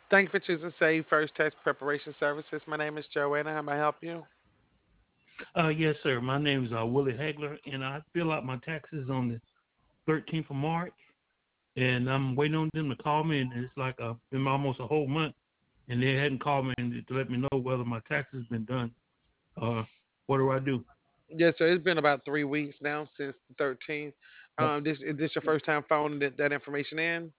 Thank you for choosing Save First Tax Preparation Services. My name is Joanna. How may I help you? Yes, sir. My name is Willie Hagler, and I fill out my taxes on the 13th of March, and I'm waiting on them to call me, and it's like been almost a whole month, and they hadn't called me to let me know whether my taxes been done. Uh, what do I do? Yes, sir. It's been about 3 weeks now since the 13th. Uh, This is this your first time phoning that information in?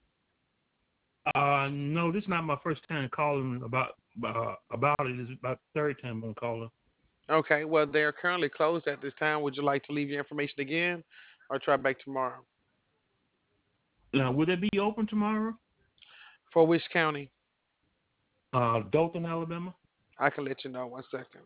no, this is not my first time calling about it. It's about the third time I'm calling. Okay. Well, they are currently closed at this time. Would you like to leave your information again, or try back tomorrow? Now, would it be open tomorrow? For which county? Dothan, Alabama. I can let you know. 1 second.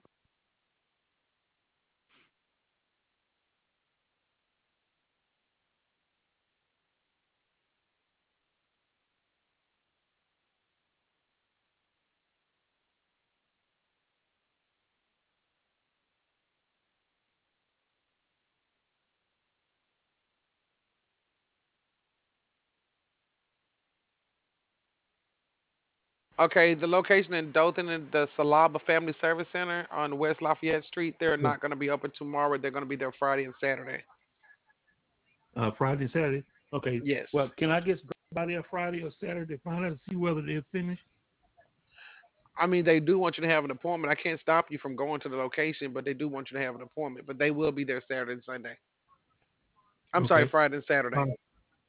Okay, the location in Dothan and the Salaba Family Service Center on West Lafayette Street, they're Yeah. not going to be open tomorrow. They're going to be there Friday and Saturday. Friday and Saturday. Okay. Well, Yes. can I just drop by there Friday or Saturday to find out and see whether they're finished? I mean, they do want you to have an appointment. I can't stop you from going to the location, but they do want you to have an appointment. But they will be there Saturday and Sunday. I'm sorry, Okay. Friday and Uh, Saturday.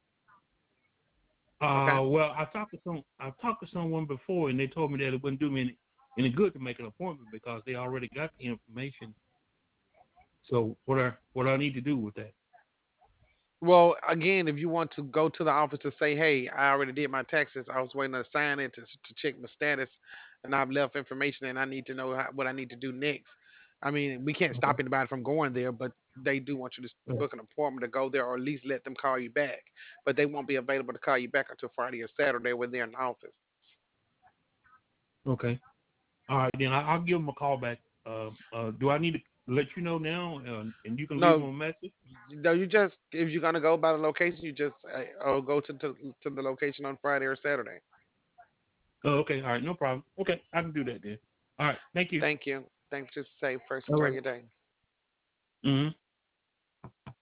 Okay. well, I talked to someone before, and they told me that it wouldn't do me any good to make an appointment because they already got the information. So what I need to do with that? Well, again, if you want to go to the office to say, hey, I already did my taxes, I was waiting to sign it to check my status, and I've left information, and I need to know what I need to do next. I mean, we can't Okay. stop anybody from going there, but they do want you to Yeah. book an appointment to go there, or at least let them call you back. But they won't be available to call you back until Friday or Saturday when they're in the office. Okay. All right, then I'll give them a call back. Do I need to let you know now, and you can leave them No, a message? no, you just if you're gonna go by the location, you just go to the location on Friday or Saturday. Oh, okay. All right, no problem. Okay, I can do that then. All right, thank you. Thank you. Thanks. Just say first. All Enjoy right. your day. Mm-hmm.